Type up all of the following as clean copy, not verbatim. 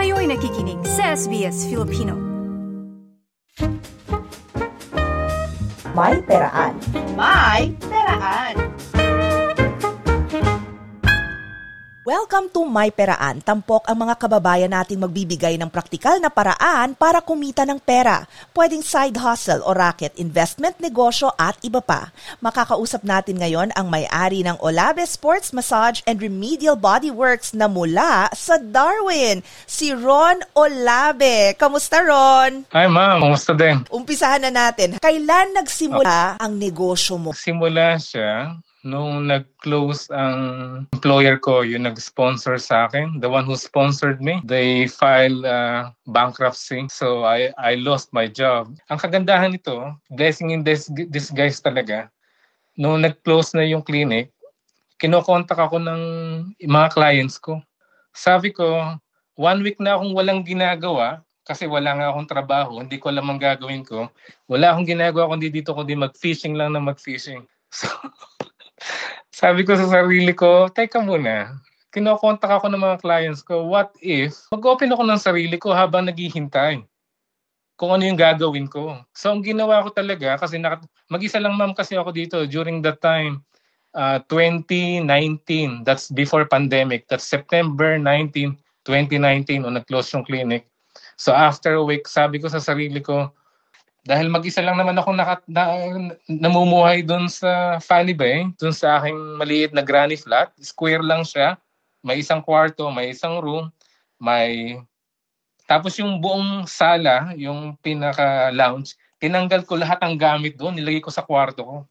Kayo'y nakikinig sa SBS Filipino. May Peraan. May Peraan. Welcome to My Peraan. Tampok ang mga kababayan nating magbibigay ng praktikal na paraan para kumita ng pera. Pwedeng side hustle o racket, investment, negosyo at iba pa. Makakausap natin ngayon ang may-ari ng Olabe Sports Massage and Remedial Body Works na mula sa Darwin, si Ron Olabe. Kamusta, Ron? Hi ma'am, kamusta din? Umpisahan na natin. Kailan nagsimula ang negosyo mo? Simula siya nung nag-close ang employer ko, yung nag-sponsor sa akin. The one who sponsored me, they filed bankruptcy. So I lost my job. Ang kagandahan nito, blessing in disguise talaga. Nung nag-close na yung clinic, kinokontak ako ng mga clients ko. Sabi ko, 1 week na akong walang ginagawa kasi wala nga akong trabaho, hindi ko alam ang gagawin ko. Wala akong ginagawa kundi dito kundi mag-fishing lang na mag-fishing. So, sabi ko sa sarili ko, teka muna, kinokontak ako ng mga clients ko, what if mag-open ako ng sarili ko habang naghihintay kung ano yung gagawin ko. So ang ginawa ko talaga, kasi mag-isa lang ma'am kasi ako dito during that time, 2019, that's before pandemic, that's September 19, 2019 nung nag-close yung clinic. So after a week, sabi ko sa sarili ko, dahil mag-isa lang naman ako namumuhay doon sa Funny Bay, doon sa aking maliit na granny flat. Square lang siya. May isang kwarto, may isang room, tapos yung buong sala, yung pinaka-lounge, tinanggal ko lahat ng gamit doon, nilagay ko sa kwarto ko.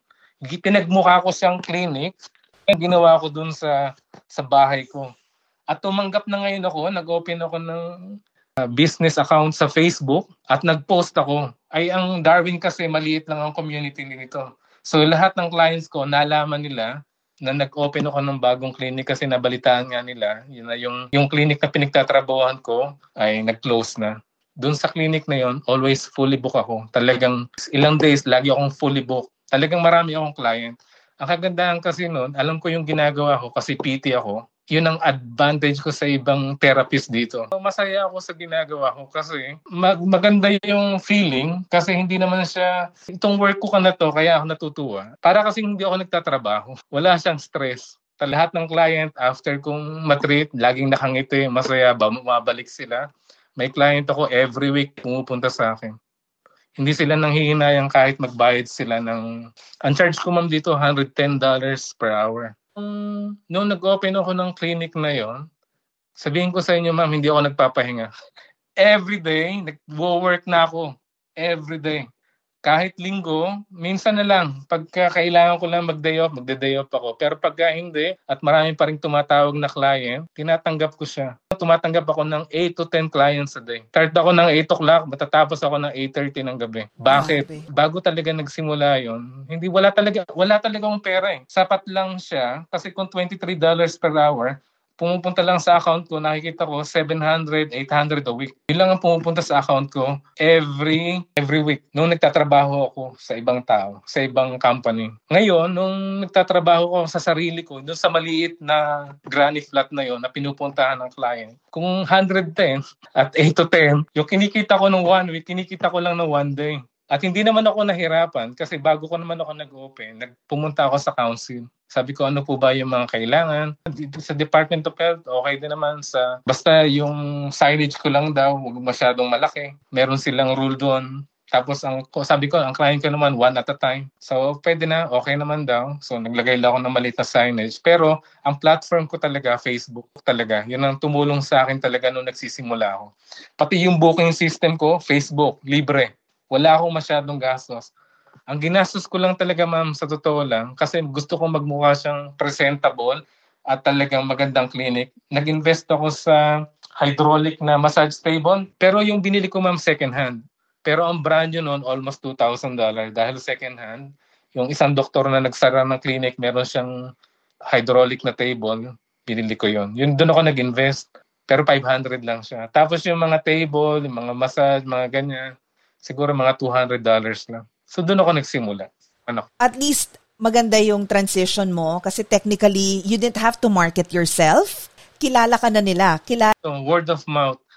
Pinagmukha ko siyang clinic, ginawa ko doon sa bahay ko. At tumanggap na ngayon ako, nag-open ako ng business account sa Facebook at nag-post ako. Ay ang Darwin kasi maliit lang ang community nito. So lahat ng clients ko nalaman nila na nag-open ako ng bagong clinic kasi nabalitaan nga nila yun na yung clinic na pinagtatrabahuhan ko ay nag-close na. Doon sa clinic na yon, always fully book ako. Talagang ilang days lagi akong fully book. Talagang marami akong client. Ang kagandahan kasi noon, alam ko yung ginagawa ko kasi PT ako. Yun ang advantage ko sa ibang therapist dito. Masaya ako sa ginagawa ko kasi maganda yung feeling kasi hindi naman siya, itong work ko na to kaya ako natutuwa. Para kasi hindi ako nagtatrabaho. Wala siyang stress. Lahat ng client after kong matreat, laging nakangiti, masaya, bumabalik sila. May client ako every week pumupunta sa akin. Hindi sila nanghihinayang kahit magbayad sila ng... Ang charge ko ma'am dito, $110 per hour. Noong nag-open ako ng clinic na yon, sabihin ko sa inyo ma'am, hindi ako nagpapahinga. Every day, nag-work na ako. Every day. Kahit linggo, minsan na lang. Pagka kailangan ko lang magde-day off ako. Pero pagka hindi, at marami pa rin tumatawag na client, tinatanggap ko siya. Tumatanggap ako ng 8 to 10 clients a day. Start ako ng 8 o'clock, matatapos ako ng 8:30 ng gabi. Bakit? Bago talaga nagsimula yon, wala talaga akong pera eh. Sapat lang siya, kasi kung $23 per hour, pumupunta lang sa account ko, nakikita ko 700, 800 a week. Yun lang ang pumupunta sa account ko every week. Nung nagtatrabaho ako sa ibang tao, sa ibang company. Ngayon, nung nagtatrabaho ako sa sarili ko, doon sa maliit na granny flat na yon na pinupuntahan ng client, kung 110 at 8 to 10, yung kinikita ko ng 1 week, kinikita ko lang ng 1 day. At hindi naman ako nahirapan kasi bago ko naman ako nag-open, pumunta ako sa council. Sabi ko, ano po ba yung mga kailangan? Sa Department of Health, okay din naman basta yung signage ko lang daw, huwag masyadong malaki. Meron silang rule doon. Tapos sabi ko, ang client ko naman, 1 at a time. So, pwede na, okay naman daw. So, naglagay lang ako ng maliit na signage. Pero, ang platform ko talaga, Facebook talaga. Yun ang tumulong sa akin talaga nung nagsisimula ako. Pati yung booking system ko, Facebook, libre. Wala akong masyadong gastos. Ang ginastos ko lang talaga ma'am sa totoo lang kasi gusto kong magmukha siyang presentable at talagang magandang clinic. Nag-invest ako sa hydraulic na massage table pero yung binili ko ma'am second hand. Pero ang brand yun noon almost $2,000 dahil second hand. Yung isang doktor na nagsara ng clinic meron siyang hydraulic na table. Binili ko yun. Yun doon ako nag-invest pero 500 lang siya. Tapos yung mga table, yung mga massage, mga ganyan. Siguro mga $200 lang. So doon ako nagsimula. At least maganda yung transition mo kasi technically you didn't have to market yourself. Kilala ka na nila. So, word of mouth.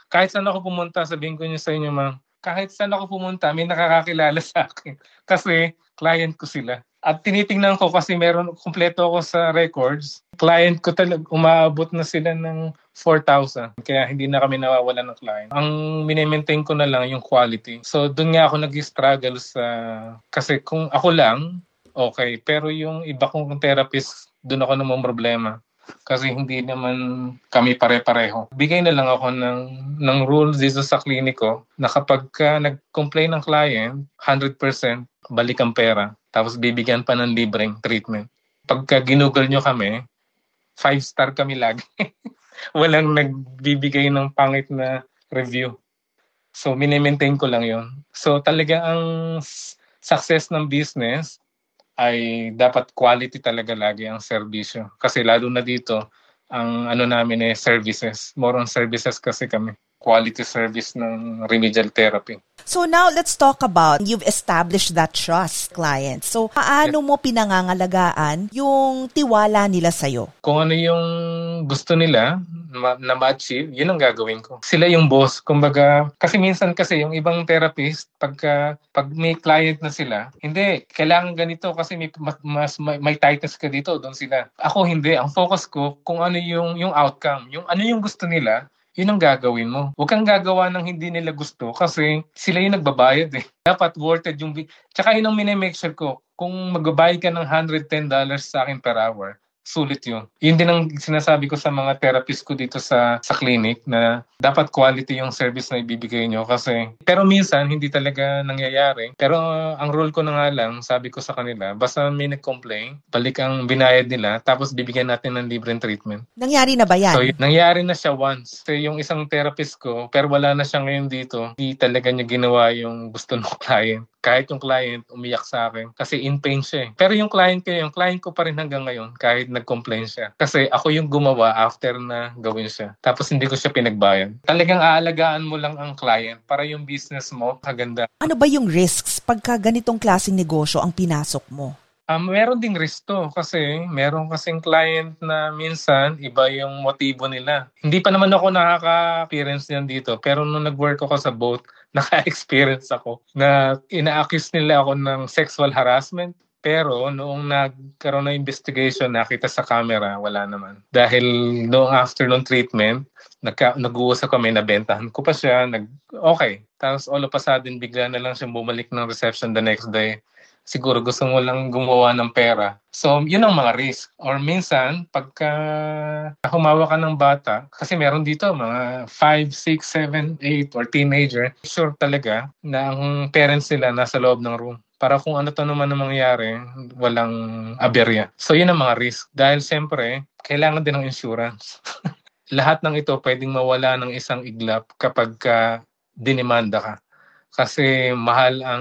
Kahit saan ako pumunta, sabihin ko niyo sa inyo, ma'am, kahit saan ako pumunta, may nakakakilala sa akin. Kasi client ko sila. At tinitingnan ko kasi kumpleto ako sa records. Client ko talaga, umaabot na sila ng 4,000. Kaya hindi na kami nawawalan ng client. Ang minimaintain ko na lang yung quality. So doon nga ako nag-struggle kasi kung ako lang, okay. Pero yung iba kong therapist, doon ako namang problema. Kasi hindi naman kami pare-pareho. Bigay na lang ako ng rules dito sa kliniko na kapag nag-complain ng client, 100% balik ang pera. Tapos bibigyan pa ng libreng treatment. Pagka ginugol nyo kami, 5-star kami lagi. Walang nagbibigay ng pangit na review. So, minimaintain ko lang yon. So, talaga ang success ng business ay dapat quality talaga lagi ang serbisyo. Kasi lalo na dito, ang namin services. More on services kasi kami. Quality service ng remedial therapy. So now, let's talk about you've established that trust, client. So, paano mo pinangangalagaan yung tiwala nila sa'yo? Kung ano yung gusto nila na ma-achieve, yun ang gagawin ko. Sila yung boss. Kumbaga, kasi minsan yung ibang therapist, pag may client na sila, hindi, kailangan ganito kasi may titles ka dito, doon sila. Ako hindi. Ang focus ko, kung ano yung outcome, yung ano yung gusto nila, yun ang gagawin mo. Huwag kang gagawa ng hindi nila gusto kasi sila yung nagbabayad eh. Dapat worth it yung... Tsaka yun ang minimake sure ko. Kung magbabayad ka ng $110 sa akin per hour, sulit yun. Yun din ang sinasabi ko sa mga therapist ko dito sa clinic na dapat quality yung service na ibibigay nyo kasi pero minsan hindi talaga nangyayari. Pero ang rule ko na nga lang, sabi ko sa kanila, basta may nag-complain, balik ang binayad nila tapos bibigyan natin ng libreng treatment. Nangyari na ba yan? So, nangyari na siya once. So, yung isang therapist ko, pero wala na siya ngayon dito, hindi talaga niya ginawa yung gusto ng client. Kahit yung client umiyak sa akin kasi in pain siya eh. Pero yung client ko pa rin hanggang ngayon kahit nag-complain siya. Kasi ako yung gumawa after na gawin siya. Tapos hindi ko siya pinagbayad. Talagang aalagaan mo lang ang client para yung business mo kaganda. Ano ba yung risks pagka ganitong klaseng negosyo ang pinasok mo? Meron ding risk to kasi meron kasing client na minsan iba yung motibo nila. Hindi pa naman ako nakaka-experience niyan dito pero nung nag-work ako sa boat, naka-experience ako na ina-accuse nila ako ng sexual harassment. Pero noong nagkaroon ng investigation, nakita sa camera, wala naman. Dahil noong afternoon treatment, nag-uusap kami, nabentahan ko pa siya, okay. Tapos all of a sudden, bigla na lang siya bumalik ng reception the next day. Siguro gusto mo lang gumawa ng pera. So, yun ang mga risk. Or minsan, pagka humawa ka ng bata, kasi meron dito mga 5, 6, 7, 8 or teenager, sure talaga na ang parents nila nasa loob ng room. Para kung ano to naman ang mangyari, walang aberya. So, yun ang mga risk. Dahil siyempre, kailangan din ng insurance. Lahat ng ito pwedeng mawala ng isang iglap kapag dinimanda ka. Kasi mahal ang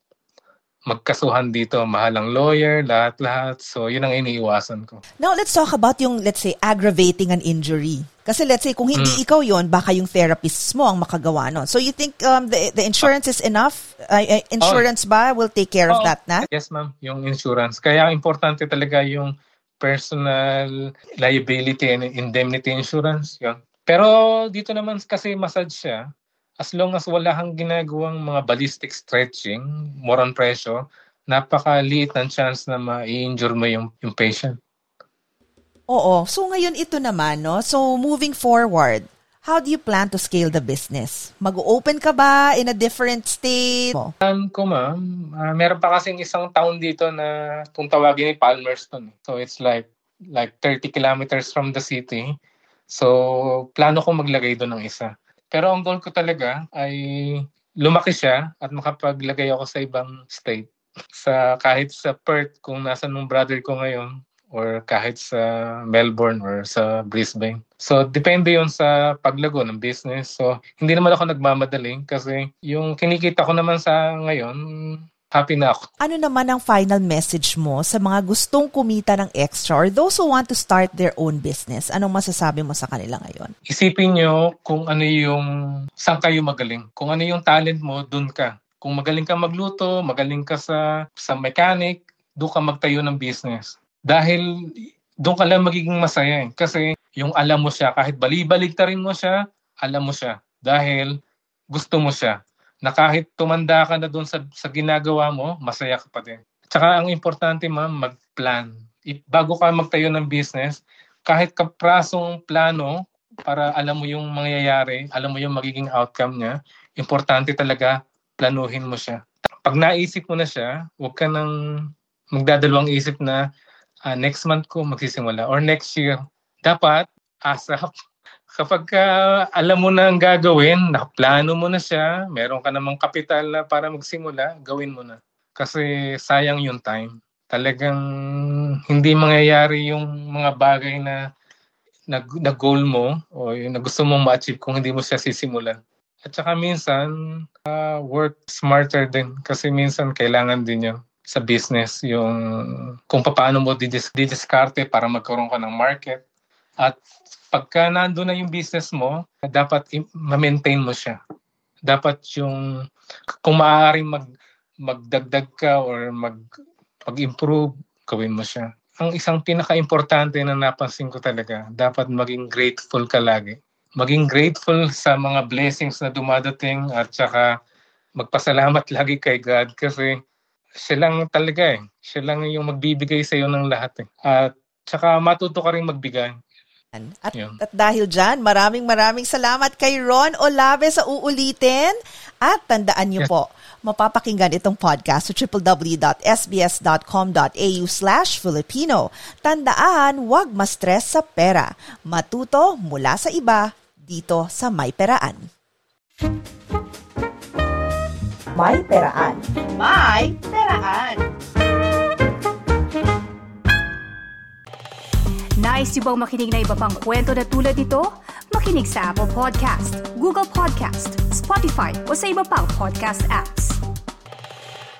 magkasuhan dito, mahal ang lawyer, lahat-lahat. So, yun ang iniiwasan ko. Now, let's talk about yung, let's say, aggravating an injury. Kasi let's say, kung hindi ikaw yon, baka yung therapist mo ang makagawa nun. So, you think the insurance is enough? Insurance ba will take care of that na? Yes, ma'am. Yung insurance. Kaya importante talaga yung personal liability and indemnity insurance. Yun. Pero dito naman kasi massage siya. As long as wala kang ginagawang mga ballistic stretching, more on pressure, napakaliit ng chance na ma-injure mo yung patient. Oo. So ngayon ito naman, no? So moving forward, how do you plan to scale the business? Mag-open ka ba in a different state? Ko ma'am, meron pa kasing isang town dito na kung tawagin ni Palmerston. So it's like 30 kilometers from the city. So plano ko maglagay doon ng isa. Pero ang goal ko talaga ay lumaki siya at makapaglagay ako sa ibang state. Kahit sa Perth, kung nasan ng brother ko ngayon, or kahit sa Melbourne or sa Brisbane. So, depende yon sa paglago ng business. So, hindi naman ako nagmamadaling kasi yung kinikita ko naman sa ngayon, happy na ako. Ano naman ang final message mo sa mga gustong kumita ng extra or those who want to start their own business? Anong masasabi mo sa kanila ngayon? Isipin nyo kung ano saan kayo magaling. Kung ano yung talent mo, dun ka. Kung magaling ka magluto, magaling ka sa mechanic, doon ka magtayo ng business. Dahil doon ka lang magiging masaya eh. Kasi yung alam mo siya, kahit bali-baligtarin mo siya, alam mo siya. dahil gusto mo siya. Na kahit tumanda ka na doon sa ginagawa mo, masaya ka pa din. Tsaka ang importante, ma'am, mag-plan. Bago ka magtayo ng business, kahit kaprasong plano para alam mo yung mangyayari, alam mo yung magiging outcome niya, importante talaga planuhin mo siya. Pag naisip mo na siya, huwag ka nang magdadalawang isip na next month ko magsisimula or next year. Dapat ASAP. Kapag alam mo na ang gagawin, nakaplano mo na siya, meron ka namang kapital na para magsimula, gawin mo na. Kasi sayang yung time. Talagang hindi mangyayari yung mga bagay na goal mo o yung na gusto mong ma-achieve kung hindi mo siya sisimulan. At saka minsan, work smarter din kasi minsan kailangan din yun sa business, yung kung paano mo didiskarte para magkaroon ka ng market. At pagka nandun na yung business mo, dapat ma-maintain mo siya. Dapat yung, kung maaaring magdagdag ka or mag-improve, gawin mo siya. Ang isang pinaka-importante na napansin ko talaga, dapat maging grateful ka lagi. Maging grateful sa mga blessings na dumadating at saka magpasalamat lagi kay God kasi siya lang talaga eh. Siya lang yung magbibigay sa iyo ng lahat eh. At saka matuto ka rin magbigay. At dahil dyan, maraming salamat kay Ron Olave sa uulitin. At tandaan niyo po, mapapakinggan itong podcast sa www.sbs.com.au/Filipino. Tandaan, huwag ma-stress sa pera. Matuto mula sa iba dito sa May Peraan. May Peraan. May Peraan. Nice yung bang makinig na iba pang kwento na tulad ito? Makinig sa Apple Podcast, Google Podcast, Spotify o sa iba pang podcast apps.